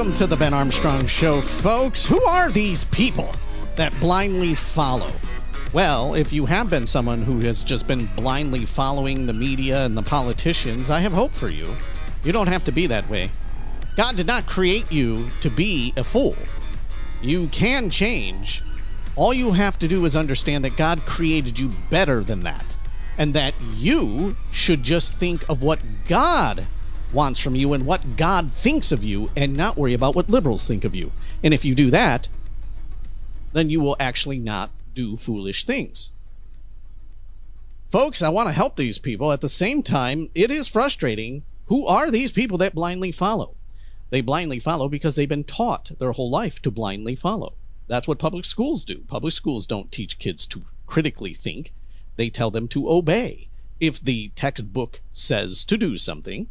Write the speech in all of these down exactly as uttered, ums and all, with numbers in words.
Welcome to the Ben Armstrong Show, folks. Who are these people that blindly follow? Well, if you have been someone who has just been blindly following the media and the politicians, I have hope for you. You don't have to be that way. God did not create you to be a fool. You can change. All you have to do is understand that God created you better than that, and that you should just think of what God wants from you and what God thinks of you, and not worry about what liberals think of you. And if you do that, then you will actually not do foolish things. Folks, I want to help these people. At the same time, it is frustrating. Who are these people that blindly follow? They blindly follow because they've been taught their whole life to blindly follow. That's what public schools do. Public schools don't teach kids to critically think. They tell them to obey. If the textbook says to do something,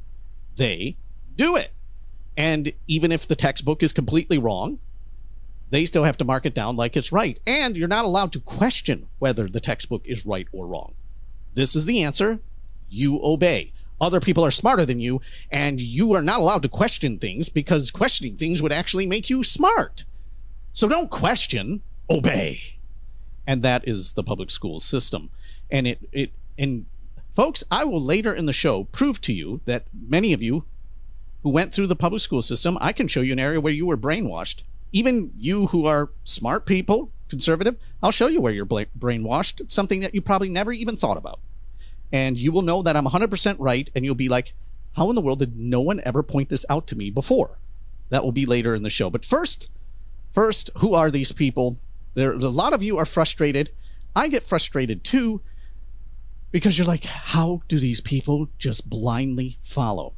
they do it. And even if the textbook is completely wrong, they still have to mark it down like it's right. And you're not allowed to question whether the textbook is right or wrong. This is the answer. You obey. Other people are smarter than you, and you are not allowed to question things, because questioning things would actually make you smart. So don't question, obey. And that is the public school system. And it, it, and folks, I will later in the show prove to you that many of you who went through the public school system, I can show you an area where you were brainwashed. Even you who are smart people, conservative, I'll show you where you're bla- brainwashed. It's something that you probably never even thought about. And you will know that I'm one hundred percent right, and you'll be like, how in the world did no one ever point this out to me before? That will be later in the show. But first, first, who are these people? There, a lot of you are frustrated. I get frustrated too, because you're like, how do these people just blindly follow?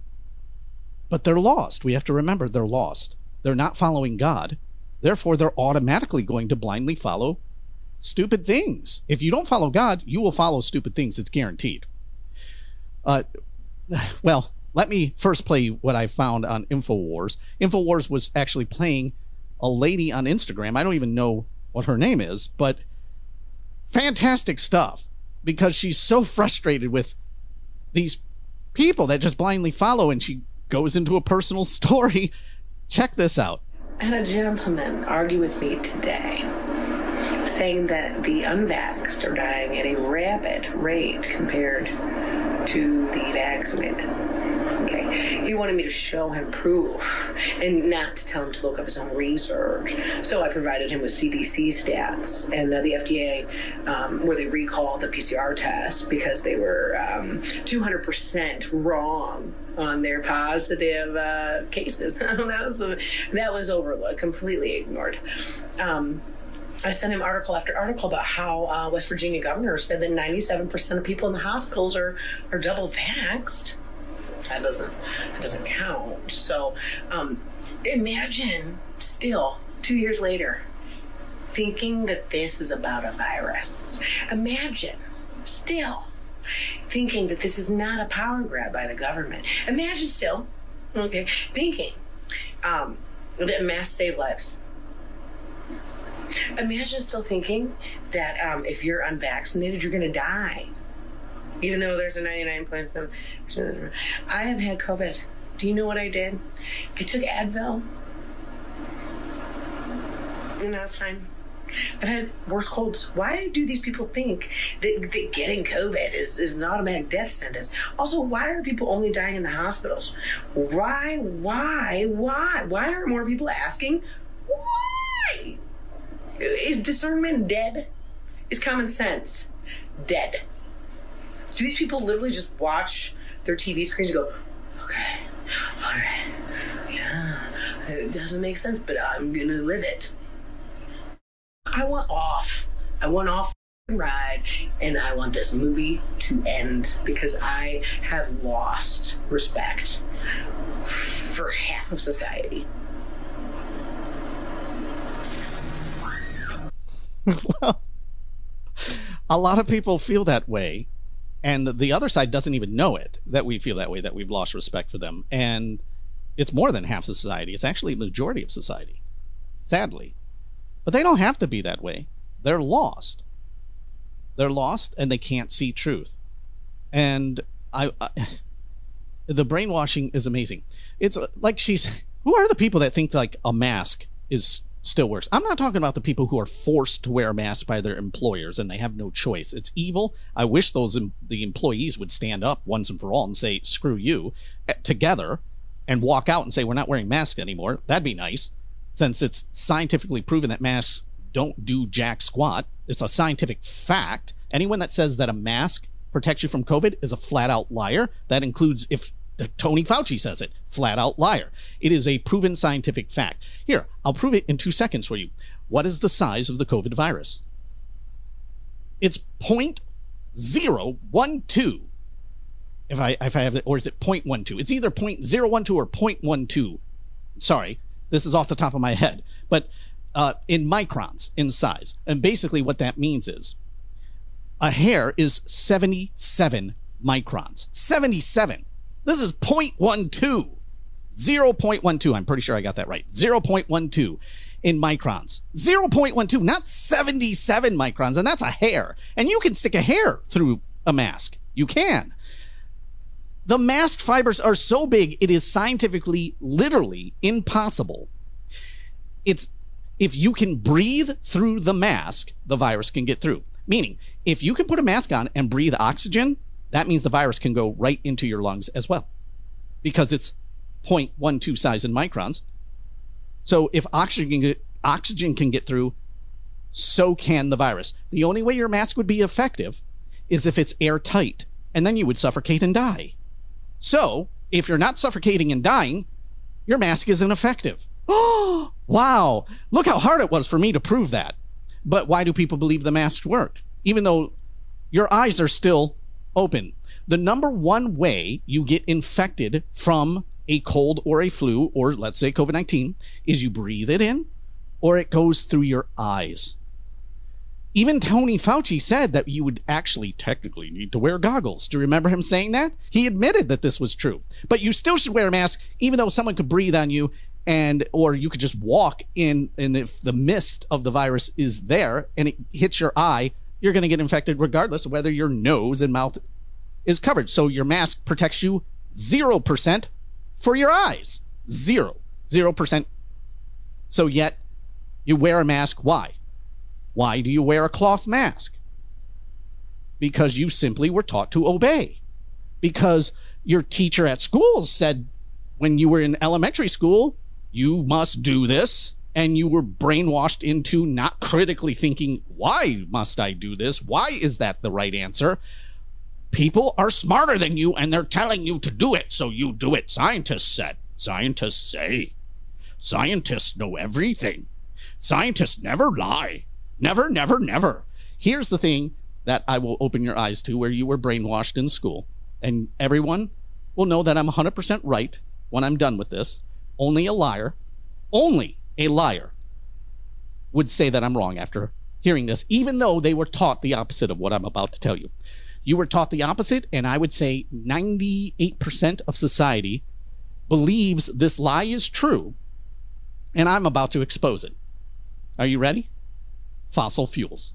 But they're lost. We have to remember they're lost. They're not following God. Therefore, they're automatically going to blindly follow stupid things. If you don't follow God, you will follow stupid things. It's guaranteed. Uh, well, let me first play what I found on InfoWars. InfoWars was actually playing a lady on Instagram. I don't even know what her name is, but fantastic stuff, because she's so frustrated with these people that just blindly follow, and she goes into a personal story. Check this out. I had a gentleman argue with me today, saying that the unvaxxed are dying at a rapid rate compared to the vaccinated. Okay. He wanted me to show him proof and not to tell him to look up his own research. So I provided him with C D C stats and uh, the F D A, um, where they recalled the P C R test because they were um, two hundred percent wrong on their positive uh, cases. that, was a, that was overlooked, completely ignored. Um, I sent him article after article about how uh, West Virginia governor said that ninety-seven percent of people in the hospitals are, are double vaxxed. That doesn't, that doesn't count. So um, imagine still, two years later, thinking that this is about a virus. Imagine still thinking that this is not a power grab by the government. Imagine still, okay, thinking um, that masks save lives. Imagine still thinking that um, if you're unvaccinated, you're going to die, even though there's a ninety-nine point seven percent. I have had COVID. Do you know what I did? I took Advil, and that was fine. I've had worse colds. Why do these people think that, that getting COVID is, is an automatic death sentence? Also, why are people only dying in the hospitals? Why, why, why? Why are more people asking why? Is discernment dead? Is common sense dead? Do these people literally just watch their T V screens and go, okay, all right, yeah, it doesn't make sense, but I'm gonna live it. I want off. I want off the ride, and I want this movie to end, because I have lost respect for half of society. Well, a lot of people feel that way, and the other side doesn't even know it, that we feel that way, that we've lost respect for them. And it's more than half society. It's actually a majority of society, sadly. But they don't have to be that way. They're lost. They're lost, and they can't see truth. And I, I the brainwashing is amazing. It's like she's Who are the people that think like a mask is still worse? I'm not talking about the people who are forced to wear a mask by their employers and they have no choice. It's evil. I wish those em- the employees would stand up once and for all and say, screw you, uh, together, and walk out and say, we're not wearing masks anymore. That'd be nice, since it's scientifically proven that masks don't do jack squat. It's a scientific fact. Anyone that says that a mask protects you from COVID is a flat out liar. That includes if Tony Fauci says it, flat out liar. It is a proven scientific fact. Here, I'll prove it in two seconds for you. What is the size of the COVID virus? It's zero point zero one two. If I if I have it, or is it zero point one two? It's either zero point zero one two or zero point one two. Sorry, this is off the top of my head, but uh, in microns in size. And basically what that means is a hair is seventy-seven microns. seventy-seven. This is zero point one two. zero point one two. I'm pretty sure I got that right. zero point one two in microns. zero point one two, not seventy-seven microns. And that's a hair. And you can stick a hair through a mask. You can. The mask fibers are so big, it is scientifically, literally impossible. It's if you can breathe through the mask, the virus can get through. Meaning, if you can put a mask on and breathe oxygen, that means the virus can go right into your lungs as well, because it's zero point one two size in microns. So if oxygen can get, oxygen can get through, so can the virus. The only way your mask would be effective is if it's airtight, and then you would suffocate and die. So if you're not suffocating and dying, your mask isn't effective. Oh, wow. Look how hard it was for me to prove that. But why do people believe the masks work? Even though your eyes are still open. The number one way you get infected from a cold or a flu, or let's say COVID nineteen, is you breathe it in or it goes through your eyes. Even Tony Fauci said that you would actually technically need to wear goggles. Do you remember him saying that? He admitted that this was true. But you still should wear a mask, even though someone could breathe on you, and or you could just walk in, and if the mist of the virus is there and it hits your eye, you're going to get infected regardless of whether your nose and mouth is covered. So your mask protects you zero percent for your eyes. Zero. Zero percent. So yet you wear a mask. Why? Why do you wear a cloth mask? Because you simply were taught to obey. Because your teacher at school said when you were in elementary school, you must do this, and you were brainwashed into not critically thinking, why must I do this? Why is that the right answer? People are smarter than you, and they're telling you to do it, so you do it. Scientists said. Scientists say. Scientists know everything. Scientists never lie. Never, never, never. Here's the thing that I will open your eyes to, where you were brainwashed in school, and everyone will know that I'm one hundred percent right when I'm done with this. Only a liar, only a liar would say that I'm wrong after hearing this, even though they were taught the opposite of what I'm about to tell you. You were taught the opposite, and I would say ninety-eight percent of society believes this lie is true, and I'm about to expose it. Are you ready? Fossil fuels.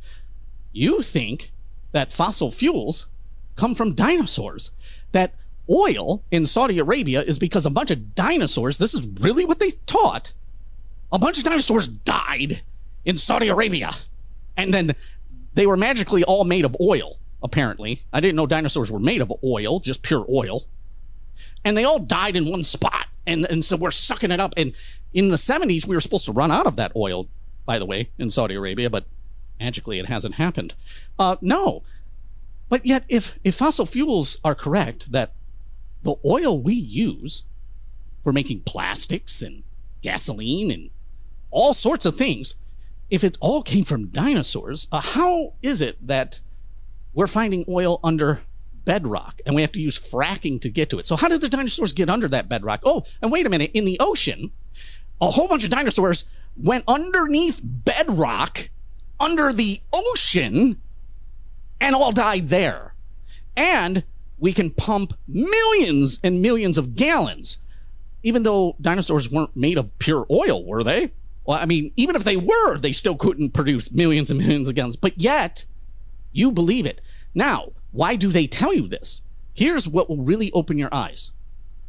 You think that fossil fuels come from dinosaurs, that oil in Saudi Arabia is because a bunch of dinosaurs, this is really what they taught, a bunch of dinosaurs died in Saudi Arabia, and then they were magically all made of oil, apparently. I didn't know dinosaurs were made of oil, just pure oil, and they all died in one spot, and, and so we're sucking it up. And in the seventies, we were supposed to run out of that oil, by the way, in Saudi Arabia, but magically it hasn't happened. Uh, no. But yet, if, if fossil fuels are correct, that the oil we use for making plastics and gasoline and all sorts of things, if it all came from dinosaurs, uh, how is it that we're finding oil under bedrock and we have to use fracking to get to it? So how did the dinosaurs get under that bedrock? Oh, and wait a minute, in the ocean, a whole bunch of dinosaurs went underneath bedrock, under the ocean, and all died there. And we can pump millions and millions of gallons, even though dinosaurs weren't made of pure oil, were they? Well, I mean, even if they were, they still couldn't produce millions and millions of gallons. But yet, you believe it. Now, why do they tell you this? Here's what will really open your eyes.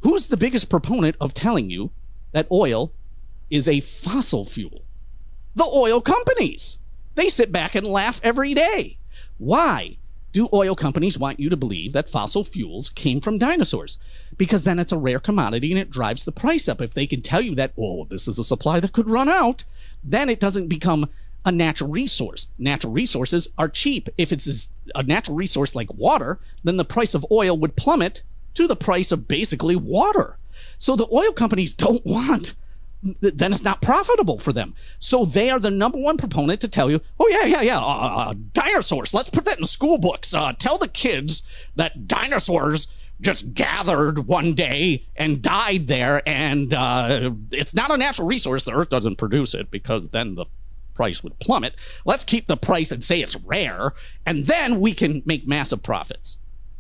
Who's the biggest proponent of telling you that oil is a fossil fuel? The oil companies. They sit back and laugh every day. Why do oil companies want you to believe that fossil fuels came from dinosaurs? Because then it's a rare commodity and it drives the price up. If they can tell you that, oh, this is a supply that could run out, then it doesn't become a natural resource. Natural resources are cheap. If it's a natural resource like water, then the price of oil would plummet to the price of basically water. So the oil companies don't want, then it's not profitable for them. So they are the number one proponent to tell you, oh, yeah, yeah, yeah, uh, uh, dinosaurs. Let's put that in the school books. Uh, tell the kids that dinosaurs just gathered one day and died there, and uh, it's not a natural resource. The earth doesn't produce it because then the price would plummet. Let's keep the price and say it's rare, and then we can make massive profits.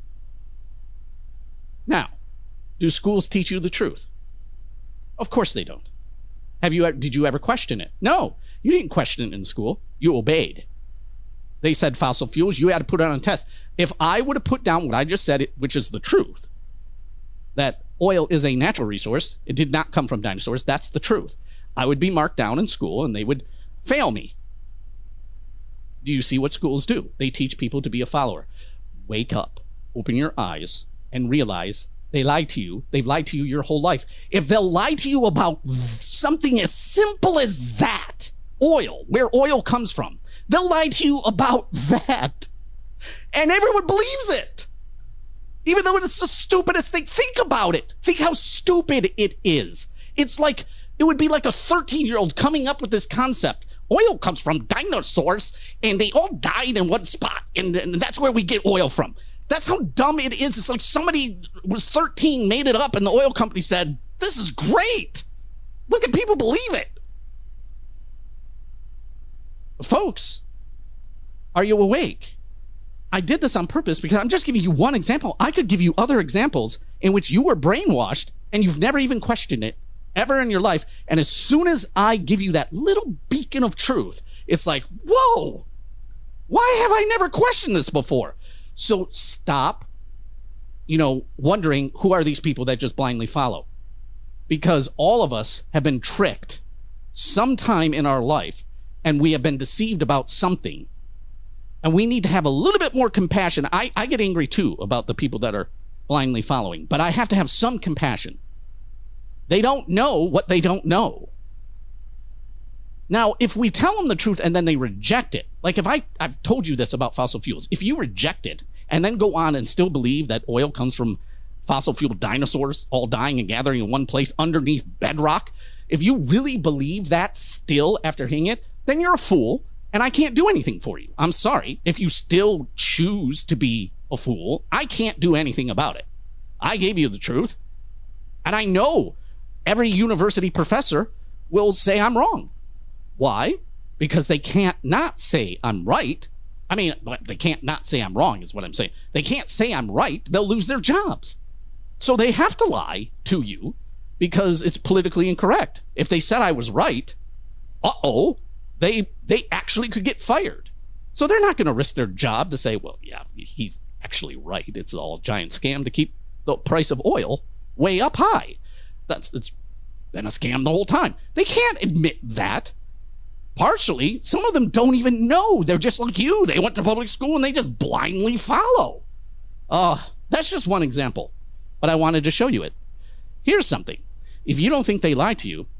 Now, do schools teach you the truth? Of course they don't. Have you? Did you ever question it? No, you didn't question it in school. You obeyed. They said fossil fuels. You had to put it on a test. If I would have put down what I just said, which is the truth, that oil is a natural resource, it did not come from dinosaurs, that's the truth, I would be marked down in school and they would fail me. Do you see what schools do? They teach people to be a follower. Wake up, open your eyes, and realize they lied to you. They've lied to you your whole life. If they'll lie to you about something as simple as that, oil, where oil comes from, they'll lie to you about that. And everyone believes it. Even though it's the stupidest thing. Think about it. Think how stupid it is. It's like, it would be like a thirteen-year-old coming up with this concept. Oil comes from dinosaurs, and they all died in one spot, and, and that's where we get oil from. That's how dumb it is. It's like somebody was thirteen, made it up, and the oil company said, this is great. Look at people believe it. Folks, are you awake? I did this on purpose because I'm just giving you one example. I could give you other examples in which you were brainwashed and you've never even questioned it ever in your life. And as soon as I give you that little beacon of truth, it's like, whoa, why have I never questioned this before? So stop, you know, wondering who are these people that just blindly follow? Because all of us have been tricked sometime in our life, and we have been deceived about something. And we need to have a little bit more compassion. I, I get angry too about the people that are blindly following, but I have to have some compassion. They don't know what they don't know. Now, if we tell them the truth and then they reject it, like if I, I've told you this about fossil fuels, if you reject it and then go on and still believe that oil comes from fossil fuel dinosaurs all dying and gathering in one place underneath bedrock, if you really believe that still after hearing it, then you're a fool and I can't do anything for you. I'm sorry. If you still choose to be a fool, I can't do anything about it. I gave you the truth, and I know every university professor will say I'm wrong. Why? Because they can't not say I'm right. I mean, they can't not say I'm wrong is what I'm saying. They can't say I'm right. They'll lose their jobs. So they have to lie to you because it's politically incorrect. If they said I was right, uh-oh, they they actually could get fired. So they're not going to risk their job to say, well, yeah, he's actually right. It's all a giant scam to keep the price of oil way up high. That's it's been a scam the whole time. They can't admit that. Partially, some of them don't even know. They're just like you. They went to public school and they just blindly follow. Uh, that's just one example, but I wanted to show you it. Here's something. If you don't think they lie to you,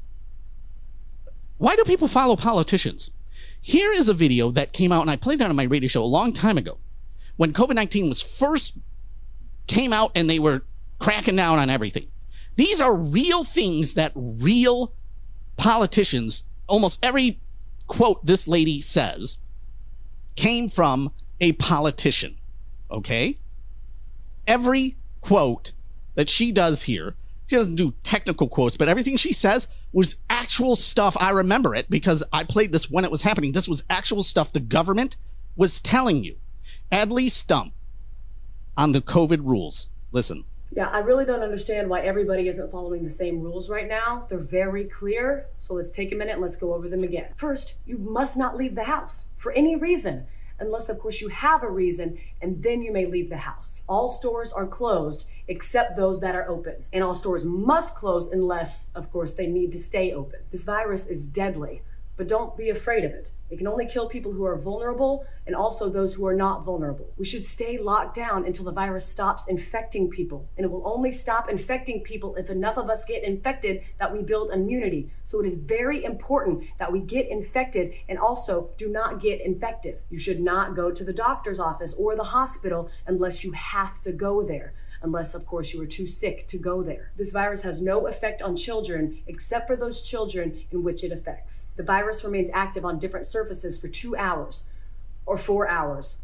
why do people follow politicians? Here is a video that came out, and I played it on my radio show a long time ago, when COVID nineteen was first came out and they were cracking down on everything. These are real things that real politicians, almost every quote this lady says, came from a politician, okay? Every quote that she does here, she doesn't do technical quotes, but everything she says was actual stuff. I remember it because I played this when it was happening. This was actual stuff the government was telling you. Adley Stump on the COVID rules. Listen. Yeah, I really don't understand why everybody isn't following the same rules right now. They're very clear. So let's take a minute and let's go over them again. First, you must not leave the house for any reason. unless of course you have a reason, and then you may leave the house. All stores are closed except those that are open, and all stores must close unless of course they need to stay open. This virus is deadly, but don't be afraid of it. It can only kill people who are vulnerable and also those who are not vulnerable. We should stay locked down until the virus stops infecting people. And it will only stop infecting people if enough of us get infected that we build immunity. So it is very important that we get infected and also do not get infected. You should not go to the doctor's office or the hospital unless you have to go there. Unless, of course, you are too sick to go there. This virus has no effect on children except for those children in which it affects. The virus remains active on different surfaces for two hours or four hours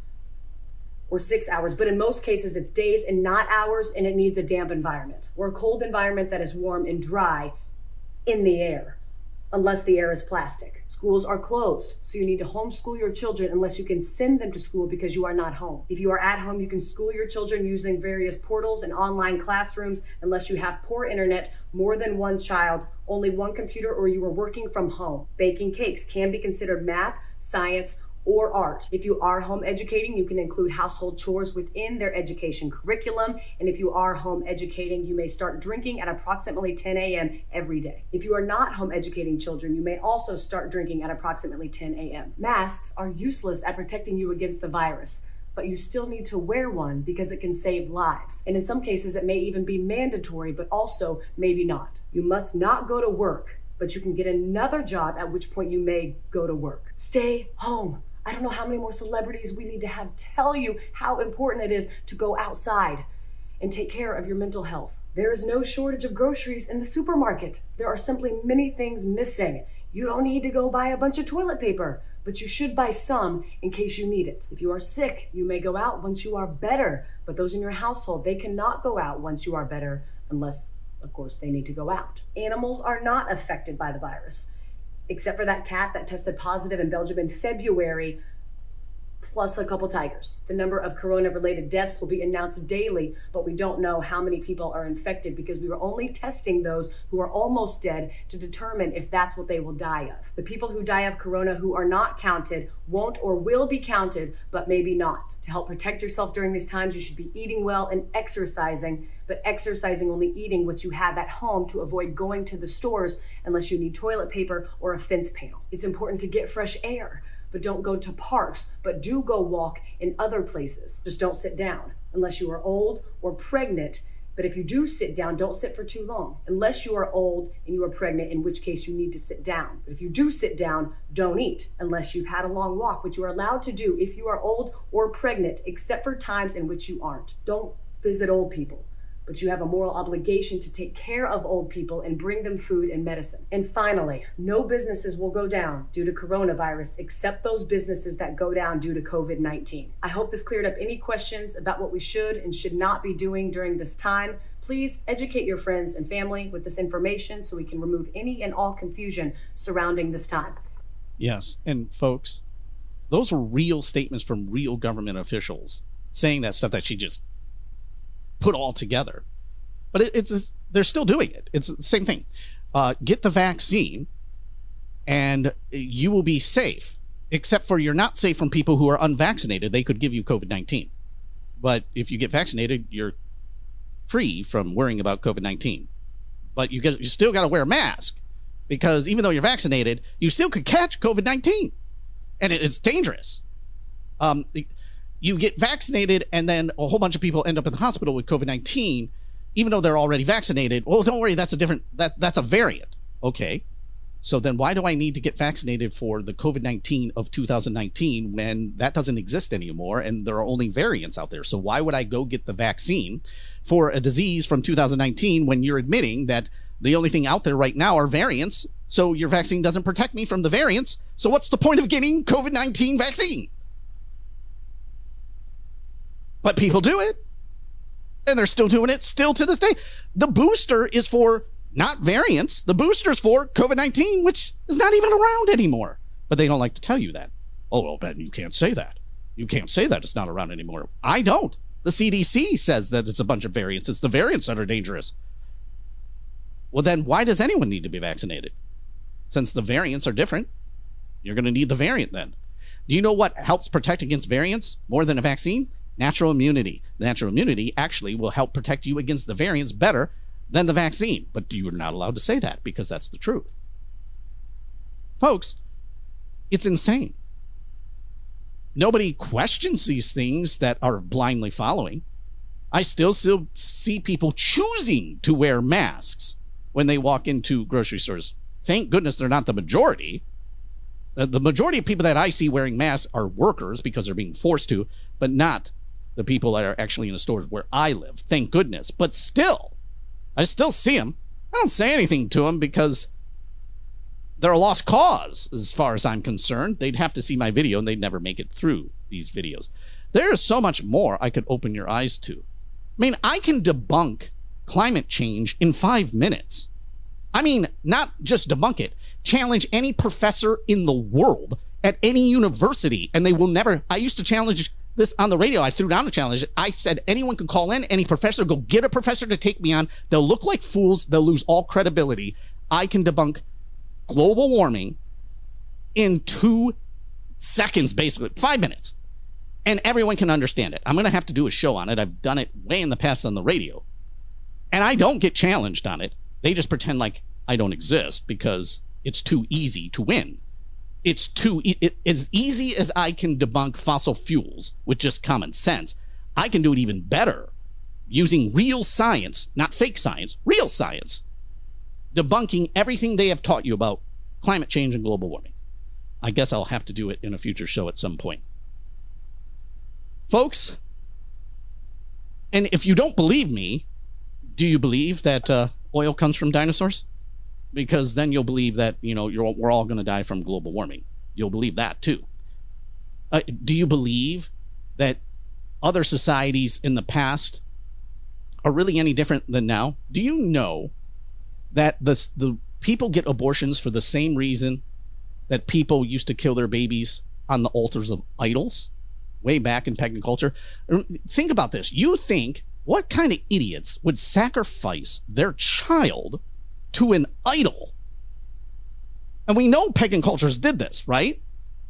or six hours, but in most cases it's days and not hours, and it needs a damp environment or a cold environment that is warm and dry in the air, unless the air is plastic. Schools are closed, so you need to homeschool your children unless you can send them to school because you are not home. If you are at home, you can school your children using various portals and online classrooms unless you have poor internet, more than one child, only one computer, or you are working from home. Baking cakes can be considered math, science, or art. If you are home educating, you can include household chores within their education curriculum. And if you are home educating, you may start drinking at approximately ten a m every day. If you are not home educating children, you may also start drinking at approximately ten a m Masks are useless at protecting you against the virus, but you still need to wear one because it can save lives. And in some cases, it may even be mandatory, but also maybe not. You must not go to work, but you can get another job, at which point you may go to work. Stay home. I don't know how many more celebrities we need to have tell you how important it is to go outside and take care of your mental health. There is no shortage of groceries in the supermarket. There are simply many things missing. You don't need to go buy a bunch of toilet paper, but you should buy some in case you need it. If you are sick, you may go out once you are better, but those in your household, they cannot go out once you are better unless, of course, they need to go out. Animals are not affected by the virus, except for that cat that tested positive in Belgium in February, plus a couple tigers. The number of corona-related deaths will be announced daily, but we don't know how many people are infected because we were only testing those who are almost dead to determine if that's what they will die of. The people who die of corona who are not counted won't or will be counted, but maybe not. To help protect yourself during these times, you should be eating well and exercising, but exercising only eating what you have at home to avoid going to the stores unless you need toilet paper or a fence panel. It's important to get fresh air, but don't go to parks, but do go walk in other places. Just don't sit down unless you are old or pregnant. But if you do sit down, don't sit for too long. Unless you are old and you are pregnant, in which case you need to sit down. But if you do sit down, don't eat unless you've had a long walk, which you are allowed to do if you are old or pregnant, except for times in which you aren't. Don't visit old people, but you have a moral obligation to take care of old people and bring them food and medicine. And finally, no businesses will go down due to coronavirus except those businesses that go down due to COVID nineteen. I hope this cleared up any questions about what we should and should not be doing during this time. Please educate your friends and family with this information so we can remove any and all confusion surrounding this time. Yes, and folks, those were real statements from real government officials saying that stuff that she just put all together. But it, it's they're still doing it. It's the same thing. Uh, get the vaccine and you will be safe, except for you're not safe from people who are unvaccinated. They could give you COVID nineteen. But if you get vaccinated, you're free from worrying about COVID nineteen. But you, get, you still got to wear a mask, because even though you're vaccinated, you still could catch COVID nineteen. And it, it's dangerous. Um, you get vaccinated and then a whole bunch of people end up in the hospital with COVID nineteen, even though they're already vaccinated. Well, don't worry, that's a different, that that's a variant. Okay. So then why do I need to get vaccinated for the COVID nineteen of two thousand nineteen when that doesn't exist anymore and there are only variants out there? So why would I go get the vaccine for a disease from two thousand nineteen when you're admitting that the only thing out there right now are variants? So your vaccine doesn't protect me from the variants. So what's the point of getting COVID nineteen vaccine? But people do it, and they're still doing it still to this day. The booster is for not variants. The booster is for COVID nineteen, which is not even around anymore. But they don't like to tell you that. Oh, well, Ben, you can't say that. You can't say that it's not around anymore. I don't. The C D C says that it's a bunch of variants. It's the variants that are dangerous. Well, then why does anyone need to be vaccinated? Since the variants are different, you're going to need the variant then. Do you know what helps protect against variants more than a vaccine? Natural immunity. Natural immunity actually will help protect you against the variants better than the vaccine. But you are not allowed to say that because that's the truth. Folks, it's insane. Nobody questions these things that are blindly following. I still, still see people choosing to wear masks when they walk into grocery stores. Thank goodness they're not the majority. The, the majority of people that I see wearing masks are workers because they're being forced to, but not the people that are actually in the stores where I live. Thank goodness. But still, I still see them. I don't say anything to them because they're a lost cause as far as I'm concerned. They'd have to see my video and they'd never make it through these videos. There is so much more I could open your eyes to. I mean, I can debunk climate change in five minutes. I mean, not just debunk it, challenge any professor in the world at any university, and they will never. I used to challenge this on the radio. I threw down a challenge. I said anyone can call in, any professor, go get a professor to take me on. They'll look like fools. They'll lose all credibility. I can debunk global warming in two seconds, basically, five minutes. And everyone can understand it. I'm going to have to do a show on it. I've done it way in the past on the radio. And I don't get challenged on it. They just pretend like I don't exist because it's too easy to win. It's too e- it, as easy as I can debunk fossil fuels with just common sense. I can do it even better using real science, not fake science, real science, debunking everything they have taught you about climate change and global warming. I guess I'll have to do it in a future show at some point. Folks, and if you don't believe me, do you believe that uh, oil comes from dinosaurs? Because then you'll believe that, you know, you're, we're all going to die from global warming. You'll believe that too. Uh, do you believe that other societies in the past are really any different than now? Do you know that the, the people get abortions for the same reason that people used to kill their babies on the altars of idols way back in pagan culture? Think about this. You think, what kind of idiots would sacrifice their child to an idol? And we know pagan cultures did this, right?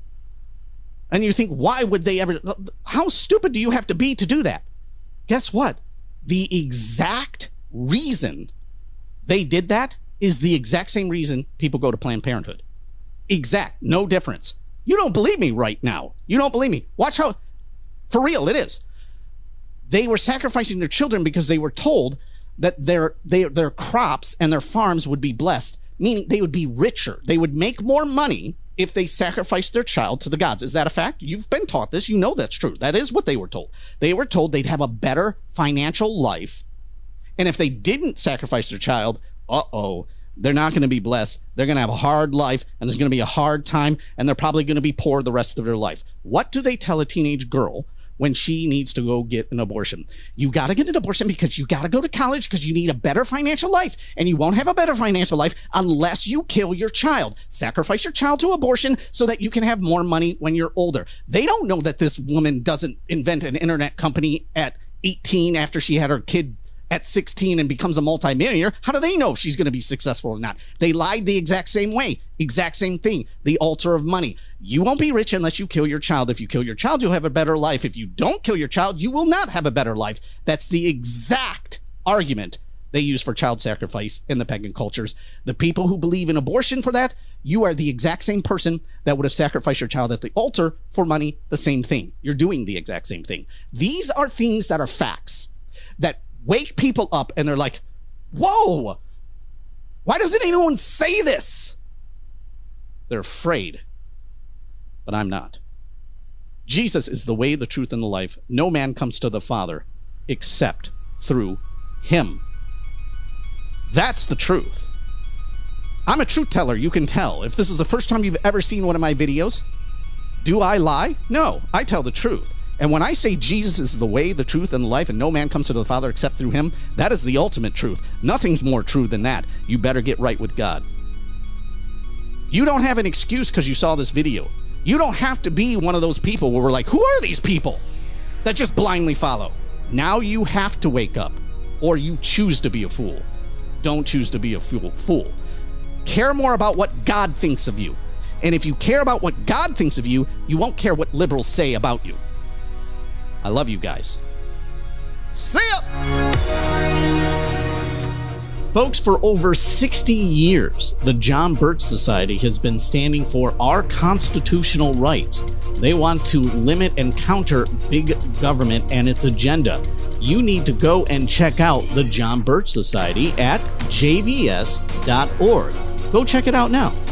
And you think, why would they ever? How stupid do you have to be to do that? Guess what? The exact reason they did that is the exact same reason people go to Planned Parenthood. Exact, no difference. You don't believe me right now. You don't believe me. Watch how, for real, it is. They were sacrificing their children because they were told that their, their, their crops and their farms would be blessed, meaning they would be richer. They would make more money if they sacrificed their child to the gods. Is that a fact? You've been taught this. You know that's true. That is what they were told. They were told they'd have a better financial life. And if they didn't sacrifice their child, uh-oh, they're not going to be blessed. They're going to have a hard life, and there's going to be a hard time, and they're probably going to be poor the rest of their life. What do they tell a teenage girl when she needs to go get an abortion? You got to get an abortion because you got to go to college because you need a better financial life, and you won't have a better financial life unless you kill your child. Sacrifice your child to abortion so that you can have more money when you're older. They don't know that this woman doesn't invent an internet company at eighteen after she had her kid at sixteen and becomes a multimillionaire. How do they know if she's going to be successful or not? They lied the exact same way. Exact same thing. The altar of money. You won't be rich unless you kill your child. If you kill your child, you'll have a better life. If you don't kill your child, you will not have a better life. That's the exact argument they use for child sacrifice in the pagan cultures. The people who believe in abortion for that, you are the exact same person that would have sacrificed your child at the altar for money. The same thing. You're doing the exact same thing. These are things that are facts that wake people up, and they're like, whoa, why doesn't anyone say this? They're afraid, but I'm not. Jesus is the way, the truth, and the life. No man comes to the Father except through him. That's the truth. I'm a truth teller, you can tell. If this is the first time you've ever seen one of my videos, do I lie? No, I tell the truth. And when I say Jesus is the way, the truth, and the life, and no man comes to the Father except through him, that is the ultimate truth. Nothing's more true than that. You better get right with God. You don't have an excuse because you saw this video. You don't have to be one of those people where we're like, who are these people that just blindly follow? Now you have to wake up, or you choose to be a fool. Don't choose to be a fool. Fool. Care more about what God thinks of you. And if you care about what God thinks of you, you won't care what liberals say about you. I love you guys. See ya! Folks, for over sixty years, the John Birch Society has been standing for our constitutional rights. They want to limit and counter big government and its agenda. You need to go and check out the John Birch Society at j b s dot org. Go check it out now.